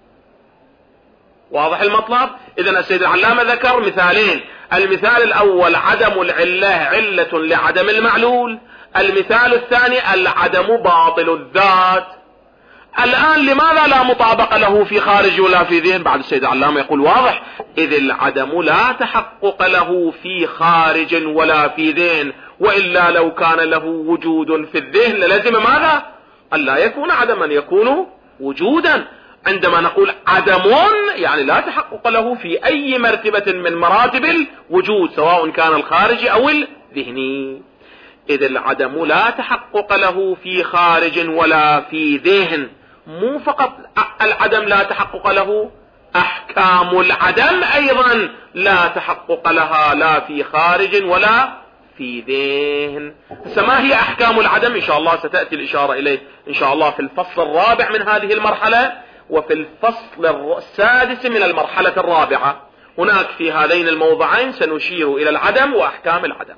واضح المطلب؟ إذن السيد العلامة ذكر مثالين، المثال الأول عدم العلة علة لعدم المعلول، المثال الثاني العدم باطل الذات. الآن لماذا لا مطابقة له في خارج ولا في ذهن؟ بعد السيد العلامة يقول واضح، إذ العدم لا تحقق له في خارج ولا في ذهن، وإلا لو كان له وجود في الذهن للزم ماذا؟ ألا يكون عدما، يكون وجودا. عندما نقول عدم يعني لا تحقق له في أي مرتبة من مراتب الوجود، سواء كان الخارجي أو الذهني. إذ العدم لا تحقق له في خارج ولا في ذهن. مو فقط العدم لا تحقق له، أحكام العدم أيضا لا تحقق لها لا في خارج ولا في ذهن. ما هي أحكام العدم؟ إن شاء الله ستأتي الإشارة إليه إن شاء الله في الفصل الرابع من هذه المرحلة، وفي الفصل السادس من المرحلة الرابعة. هناك في هذين الموضعين سنشير إلى العدم وأحكام العدم.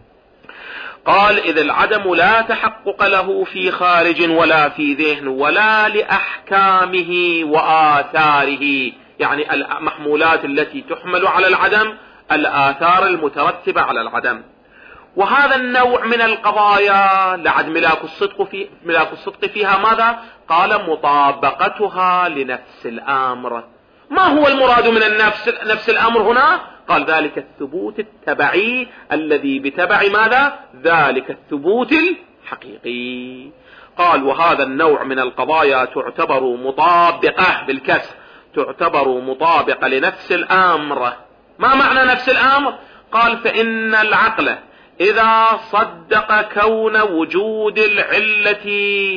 قال إذ العدم لا تحقق له في خارج ولا في ذهن ولا لأحكامه وآثاره، يعني المحمولات التي تحمل على العدم، الآثار المترتبة على العدم. وهذا النوع من القضايا لعد ملاك الصدق فيها ماذا؟ قال مطابقتها لنفس الأمر. ما هو المراد من نفس الأمر هنا؟ قال ذلك الثبوت التبعي الذي بتبع ماذا؟ ذلك الثبوت الحقيقي. قال وهذا النوع من القضايا تعتبر مطابقة بالكسر، تعتبر مطابقة لنفس الأمر. ما معنى نفس الأمر؟ قال فإن العقل إذا صدق كون وجود العلة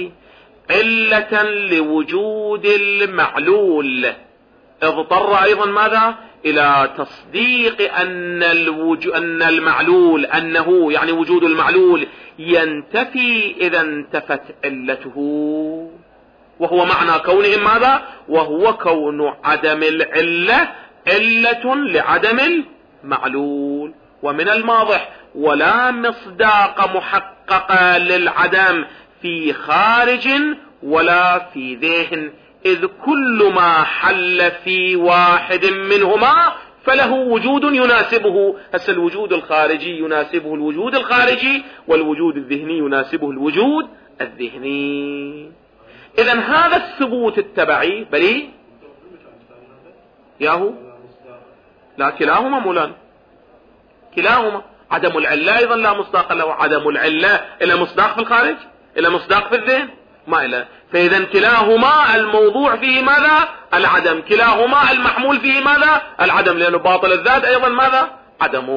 علة لوجود المعلول اضطر أيضا ماذا؟ إلى تصديق أن المعلول أنه يعني وجود المعلول ينتفي إذا انتفت علته، وهو معنى كونهم ماذا؟ وهو كون عدم العلة علة لعدم المعلول. ومن الماضح ولا مصداق محقق للعدم في خارج ولا في ذهن، إذ كل ما حل في واحد منهما فله وجود يناسبه. هسه الوجود الخارجي يناسبه الوجود الخارجي، والوجود الذهني يناسبه الوجود الذهني. إذن هذا الثبوت التبعي بلي ياهو لا كلاهما مولان، كلاهما. عدم العلة أيضا لا مصداق له، عدم العلة إلا مصداق في الخارج إلا مصداق في الذهن ما إلا. فإذا كلاهما الموضوع فيه ماذا؟ العدم، كلاهما المحمول فيه ماذا؟ العدم، لأنه باطل الذات أيضا ماذا؟ عدم.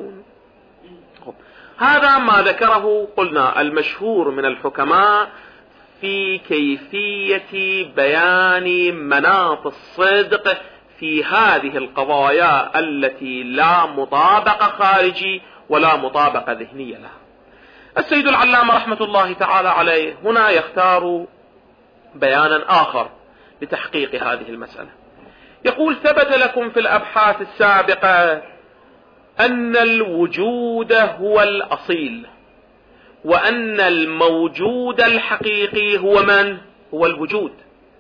هذا ما ذكره قلنا المشهور من الحكماء في كيفية بيان مناط الصدق في هذه القضايا التي لا مطابقة خارجي ولا مطابقة ذهنية لها. السيد العلامة رحمة الله تعالى عليه هنا يختار بيانا آخر لتحقيق هذه المسألة. يقول ثبت لكم في الأبحاث السابقة أن الوجود هو الأصيل، وأن الموجود الحقيقي هو من؟ هو الوجود.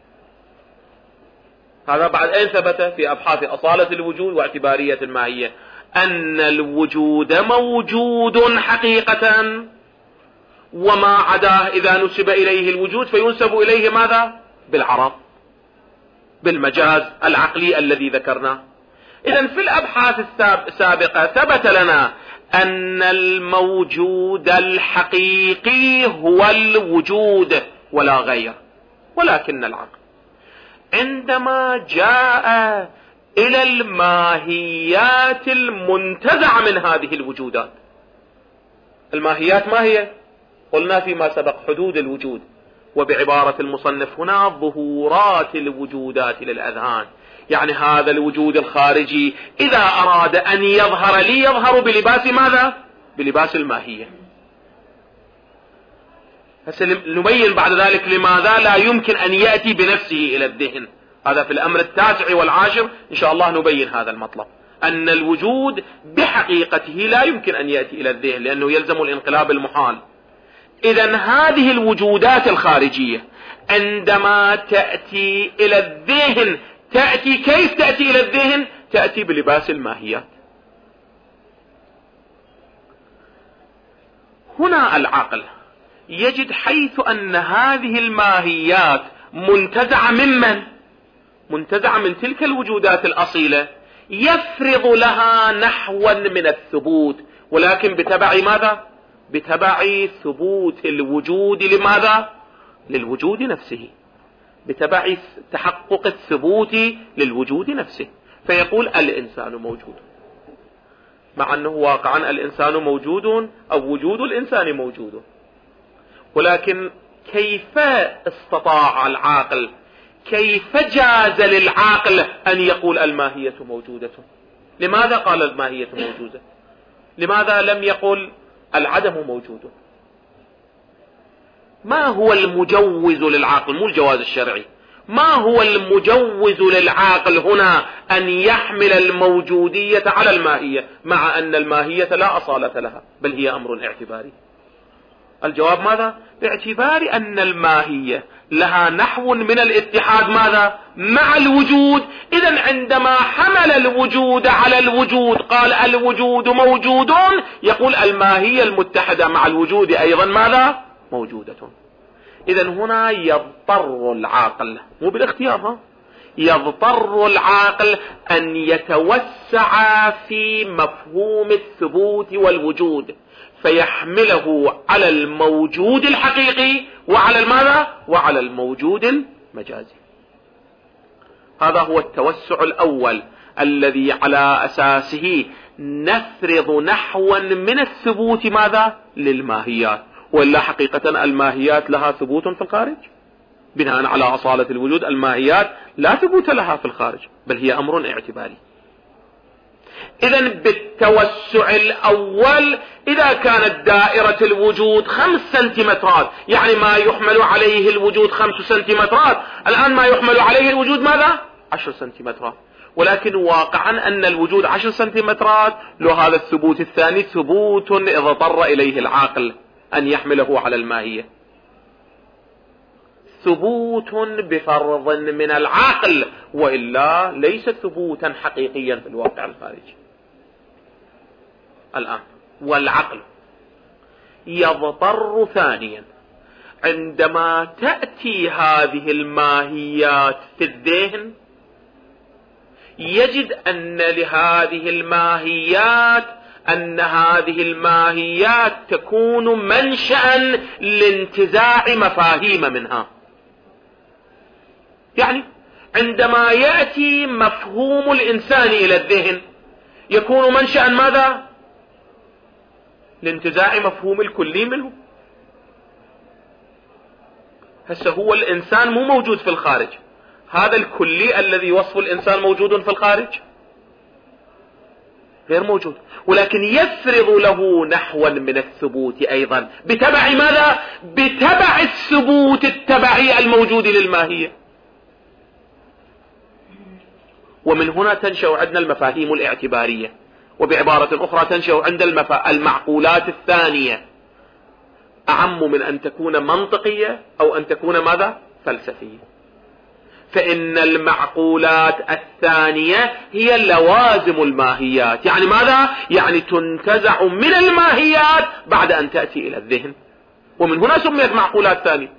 هذا بعد أين ثبت؟ في أبحاث أصالة الوجود واعتبارية الماهية، أن الوجود موجود حقيقة، وما عداه إذا نسب إليه الوجود فينسب إليه ماذا؟ بالعرض، بالمجاز العقلي الذي ذكرناه. إذن في الأبحاث السابقة ثبت لنا أن الموجود الحقيقي هو الوجود ولا غير، ولكن العقل عندما جاء إلى الماهيات المنتزعة من هذه الوجودات، الماهيات ما هي؟ قلنا فيما سبق حدود الوجود، وبعبارة المصنف هنا ظهورات الوجودات للأذهان، يعني هذا الوجود الخارجي إذا أراد أن يظهر لي يظهر بلباس ماذا؟ بلباس الماهية. نبين بعد ذلك لماذا لا يمكن أن يأتي بنفسه إلى الذهن. هذا في الأمر 9 و10 إن شاء الله نبين هذا المطلب، أن الوجود بحقيقته لا يمكن أن يأتي إلى الذهن لأنه يلزم الانقلاب المحال. إذن هذه الوجودات الخارجية عندما تأتي إلى الذهن تأتي كيف تأتي إلى الذهن؟ تأتي بلباس الماهيات. هنا العقل يجد حيث أن هذه الماهيات منتزعة ممن؟ منتزعة من تلك الوجودات الأصيلة، يفرض لها نحوا من الثبوت، ولكن بتبع ماذا؟ بتبع ثبوت الوجود لماذا؟ للوجود نفسه، بتبع تحقق الثبوت للوجود نفسه. فيقول الإنسان موجود، مع أنه واقعا الإنسان موجود أو وجود الإنسان موجود، ولكن كيف استطاع العاقل، كيف جاز للعاقل أن يقول الماهية موجودة؟ لماذا قال الماهية موجودة؟ لماذا لم يقل العدم موجود؟ ما هو المجوز للعاقل؟ مو الجواز الشرعي، ما هو المجوز للعاقل هنا أن يحمل الموجودية على الماهية، مع أن الماهية لا أصالة لها بل هي أمر اعتباري؟ الجواب ماذا؟ باعتبار أن الماهية لها نحو من الاتحاد ماذا؟ مع الوجود. إذن عندما حمل الوجود على الوجود قال الوجود موجود، يقول الماهية المتحدة مع الوجود أيضا ماذا؟ موجودة. إذن هنا يضطر العاقل، مو بالاختيار، يضطر العاقل أن يتوسع في مفهوم الثبوت والوجود، فيحمله على الموجود الحقيقي وعلى ماذا؟ وعلى الموجود المجازي. هذا هو التوسع الأول الذي على أساسه نفرض نحوا من الثبوت ماذا؟ للماهيات، ولا حقيقة الماهيات لها ثبوت في الخارج بناء على أصالة الوجود. الماهيات لا ثبوت لها في الخارج بل هي أمر اعتباري. إذن بالتوسع الأول إذا كانت دائرة الوجود 5 سنتيمترات، يعني ما يحمل عليه الوجود 5 سنتيمترات، الآن ما يحمل عليه الوجود ماذا؟ 10 سنتيمترات، ولكن واقعا أن الوجود 10 سنتيمترات له هذا الثبوت الثاني ثبوت اضطر إليه العاقل أن يحمله على الماهية، ثبوت بفرض من العقل، وإلا ليس ثبوتا حقيقيا في الواقع الخارجي. الآن والعقل يضطر ثانيا عندما تأتي هذه الماهيات في الذهن يجد أن لهذه الماهيات هذه الماهيات تكون منشأ لانتزاع مفاهيم منها. يعني عندما يأتي مفهوم الإنسان إلى الذهن يكون منشأ ماذا؟ لانتزاع مفهوم الكلي منه. هسه هو الإنسان مو موجود في الخارج، هذا الكلي الذي وصف الإنسان موجود في الخارج غير موجود، ولكن يفرض له نحوا من الثبوت أيضا بتبع ماذا؟ بتبع الثبوت التبعي الموجود للماهية. ومن هنا تنشأ عندنا المفاهيم الاعتبارية وبعبارة أخرى تنشأ عند المعقولات الثانية أعم من أن تكون منطقية أو أن تكون ماذا؟ فلسفية. فإن المعقولات الثانية هي لوازم الماهيات. يعني ماذا؟ يعني تنتزع من الماهيات بعد أن تأتي إلى الذهن، ومن هنا سميت معقولات ثانية.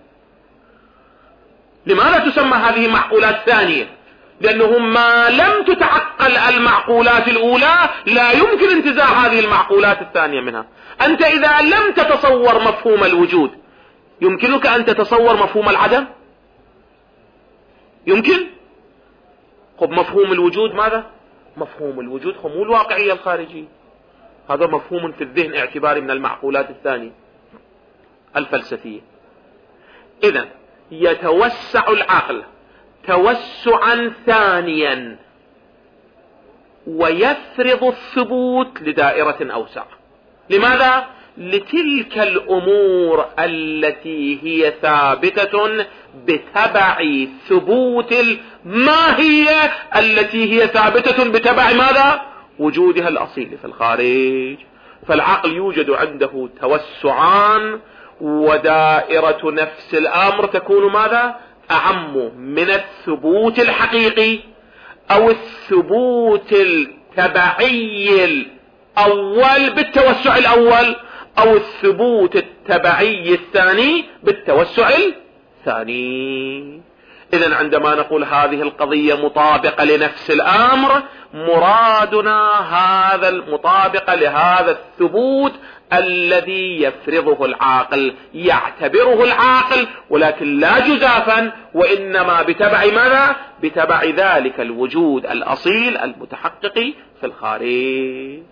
لماذا تسمى هذه معقولات ثانية؟ لأنه ما لم تتعقل المعقولات الأولى لا يمكن انتزاع هذه المعقولات الثانية منها. أنت إذا لم تتصور مفهوم الوجود يمكنك أن تتصور مفهوم العدم؟ يمكن؟ خب مفهوم الوجود ماذا؟ مفهوم الوجود مو الواقعية الخارجية، هذا مفهوم في الذهن اعتباري من المعقولات الثانية الفلسفية. إذن يتوسع العقل توسعا ثانيا ويفرض الثبوت لدائرة أوسع. لماذا؟ لتلك الأمور التي هي ثابتة بتبع ثبوت الماهية التي هي ثابتة بتبع ماذا؟ وجودها الأصيل في الخارج. فالعقل يوجد عنده توسعان، ودائرة نفس الأمر تكون ماذا؟ أعم من الثبوت الحقيقي أو الثبوت التبعي الأول بالتوسع الأول، أو الثبوت التبعي الثاني بالتوسع الثاني. إذن عندما نقول هذه القضية مطابقة لنفس الأمر، مرادنا هذا المطابقة لهذا الثبوت الذي يفرضه العاقل، يعتبره العاقل، ولكن لا جزافا، وإنما بتبع ماذا؟ بتبع ذلك الوجود الأصيل المتحقق في الخارج.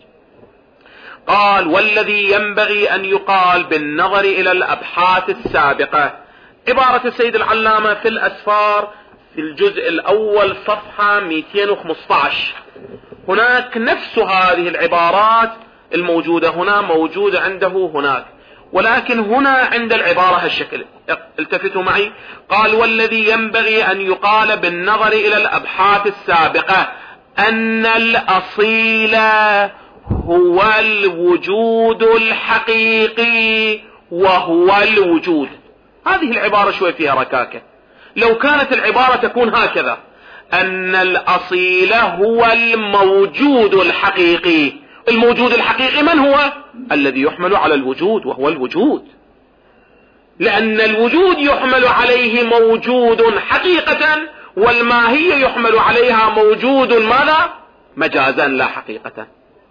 قال: والذي ينبغي أن يقال بالنظر إلى الأبحاث السابقة. عبارة السيد العلامة في الأسفار في الجزء الأول صفحة 215. هناك نفس هذه العبارات الموجودة هنا موجودة عنده هناك، ولكن هنا عند العبارة هالشكل. التفتوا معي. قال: والذي ينبغي أن يقال بالنظر إلى الأبحاث السابقة أن الأصيل هو الوجود الحقيقي وهو الوجود. هذه العبارة شوي فيها ركاكة. لو كانت العبارة تكون هكذا: أن الأصيل هو الموجود الحقيقي. الموجود الحقيقي من هو؟ الذي يحمل على الوجود، وهو الوجود، لأن الوجود يحمل عليه موجود حقيقة، والماهية يحمل عليها موجود ماذا؟ مجازا لا حقيقة.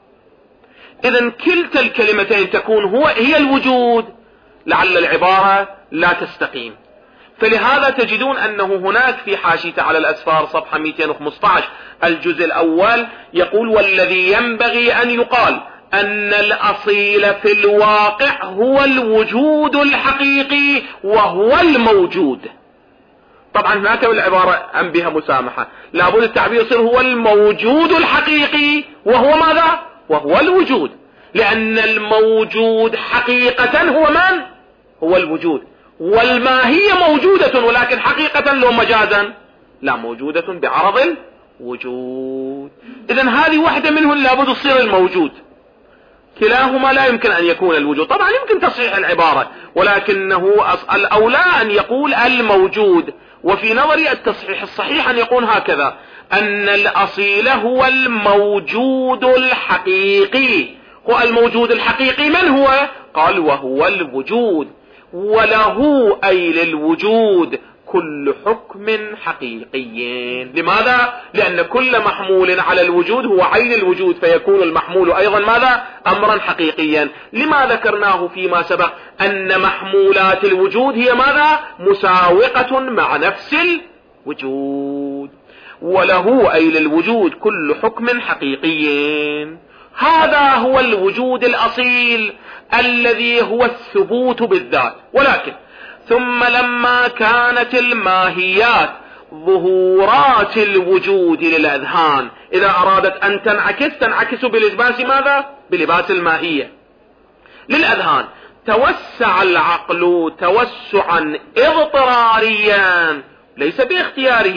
إذن كلتا الكلمتين تكون هي الوجود، لعل العبارة لا تستقيم. فلهذا تجدون أنه هناك في حاشية على الأسفار صفحة 215 الجزء الأول يقول: والذي ينبغي أن يقال أن الأصيل في الواقع هو الوجود الحقيقي وهو الموجود. طبعا هناك العبارة أم بها مسامحة، لابد التعبير يصير هو الموجود الحقيقي وهو ماذا؟ وهو الوجود، لأن الموجود حقيقة هو من؟ هو الوجود، والماهية موجودة، ولكن حقيقة لو مجازا لا، موجودة بعرض الوجود. إذن هذه واحدة منهم لابد تصير الموجود، كلاهما لا يمكن أن يكون الوجود. طبعا يمكن تصحيح العبارة، ولكنه الأولى أن يقول الموجود. وفي نظري التصحيح الصحيح أن يقول هكذا: أن الأصيل هو الموجود الحقيقي. هو الموجود الحقيقي من هو؟ قال: وهو الوجود، وله أي للوجود كل حكم حقيقي. لماذا؟ لأن كل محمول على الوجود هو عين الوجود، فيكون المحمول أيضا ماذا؟ أمرا حقيقيا. لما ذكرناه فيما سبق أن محمولات الوجود هي ماذا؟ مساوقة مع نفس الوجود. وله أي للوجود كل حكم حقيقي. هذا هو الوجود الأصيل الذي هو الثبوت بالذات. ولكن ثم لما كانت الماهيات ظهورات الوجود للأذهان، إذا أرادت أن تنعكس بلباس ماذا؟ بلباس الماهية للأذهان. توسع العقل توسعا اضطراريا ليس باختياره،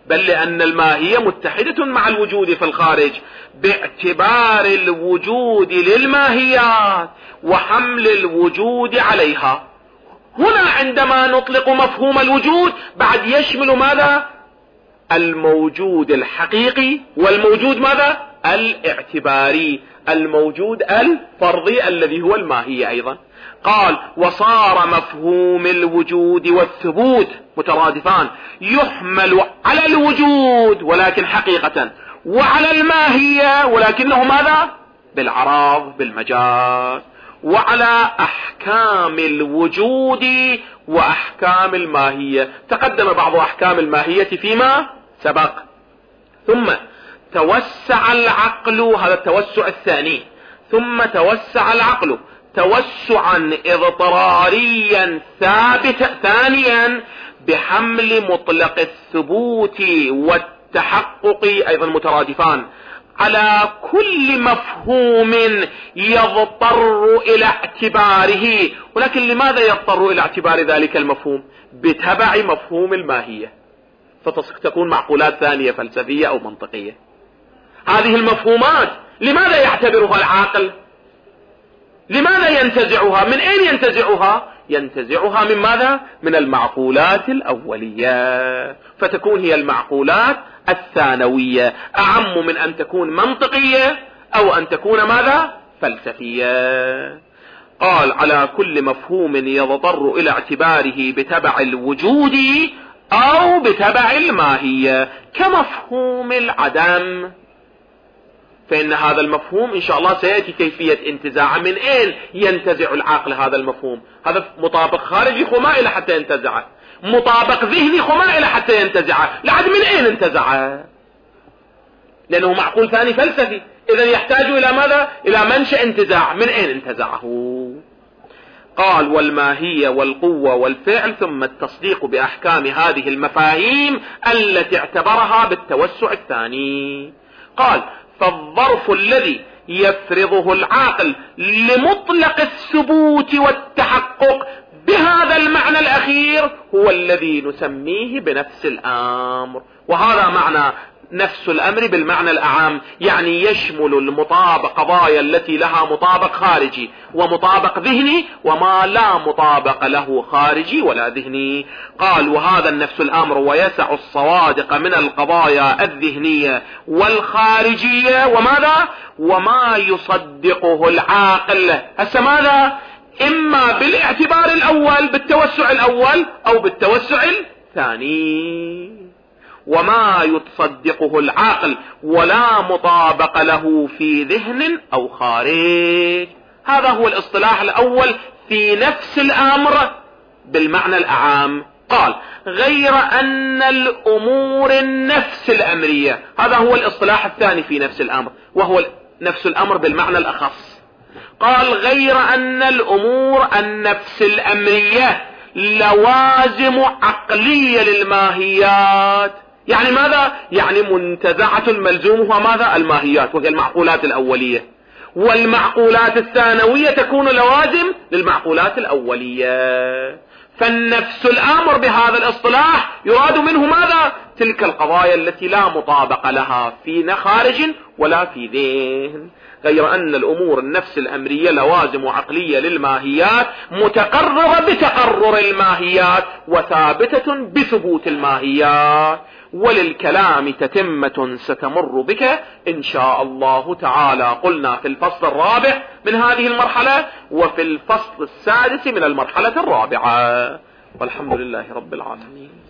بل لأن الماهية متحدة مع الوجود في الخارج باعتبار الوجود للماهيات وحمل الوجود عليها. هنا عندما نطلق مفهوم الوجود بعد يشمل ماذا؟ الموجود الحقيقي والموجود ماذا؟ الاعتباري، الموجود الفرضي الذي هو الماهية أيضا. قال وصار مفهوم الوجود والثبوت مترادفان، يحمل على الوجود ولكن حقيقة، وعلى الماهية ولكنه ماذا؟ بالعراض بالمجاز، وعلى أحكام الوجود وأحكام الماهية. تقدم بعض أحكام الماهية فيما سبق. ثم توسع العقل، هذا التوسع الثاني، ثم توسع العقل توسعا اضطراريا ثانيا بحمل مطلق الثبوت والتحقق أيضا مترادفان على كل مفهوم يضطر إلى اعتباره. ولكن لماذا يضطر إلى اعتبار ذلك المفهوم؟ بتبع مفهوم الماهية، فتكون معقولات ثانية فلسفية أو منطقية. هذه المفهومات لماذا يعتبرها العاقل؟ لماذا ينتزعها؟ من أين ينتزعها؟ ينتزعها من ماذا؟ من المعقولات الأولية، فتكون هي المعقولات الثانوية أعم من أن تكون منطقية أو أن تكون ماذا؟ فلسفية. قال على كل مفهوم يضطر إلى اعتباره بتبع الوجود أو بتبع الماهية، كمفهوم العدم، فإن هذا المفهوم إن شاء الله سيأتي كيفية انتزاعه. من أين ينتزع العقل هذا المفهوم؟ هذا مطابق خارجي خمائي حتى ينتزعه، مطابق ذهني خمائي حتى ينتزعه، لعد من أين انتزعه؟ لأنه معقول ثاني فلسفي، إذن يحتاج إلى ماذا؟ إلى منشأ انتزاع. من أين انتزعه؟ قال والماهية والقوة والفعل، ثم التصديق بأحكام هذه المفاهيم التي اعتبرها بالتوسع الثاني. قال فالظرف الذي يفرضه العاقل لمطلق الثبوت والتحقق بهذا المعنى الأخير هو الذي نسميه بنفس الأمر. وهذا معنى نفس الأمر بالمعنى الأعام، يعني يشمل المطابق قضايا التي لها مطابق خارجي ومطابق ذهني وما لا مطابق له خارجي ولا ذهني. قال وهذا النفس الأمر ويسع الصوادق من القضايا الذهنية والخارجية وماذا؟ وما يصدقه العاقل. هسه ماذا؟ إما بالاعتبار الأول بالتوسع الأول أو بالتوسع الثاني. وما يتصدقه العاقل ولا مطابق له في ذهن أو خارج. هذا هو الاصطلاح الأول في نفس الأمر بالمعنى الأعام. قال غير أن الأمور النفس الأمرية، هذا هو الاصطلاح الثاني في نفس الأمر، وهو نفس الأمر بالمعنى الأخص. قال غير أن الأمور النفس الأمرية لوازم عقلية للماهيات. يعني ماذا؟ يعني منتزعة ملزومها ماذا؟ الماهيات، وهي المعقولات الأولية، والمعقولات الثانوية تكون لوازم للمعقولات الأولية. فالنفس الأمر بهذا الاصطلاح يراد منه ماذا؟ تلك القضايا التي لا مطابق لها في خارج ولا في ذهن. غير أن الأمور النفس الأمرية لوازم عقلية للماهيات متقررة بتقرر الماهيات وثابتة بثبوت الماهيات، وللكلام تتمة ستمر بك إن شاء الله تعالى. قلنا في الفصل الرابع من هذه المرحلة وفي الفصل السادس من المرحلة الرابعة، والحمد لله رب العالمين.